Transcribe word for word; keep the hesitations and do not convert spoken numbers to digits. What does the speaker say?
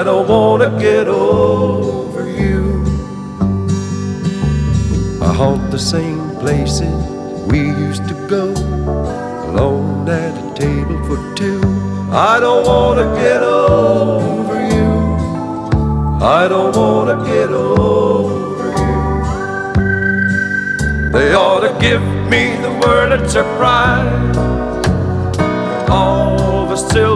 don't wanna get over you. I haunt the same places we used to go, alone at a table for two. I don't wanna get over you. I don't wanna get over you. They ought to give me the word of surprise. All the silver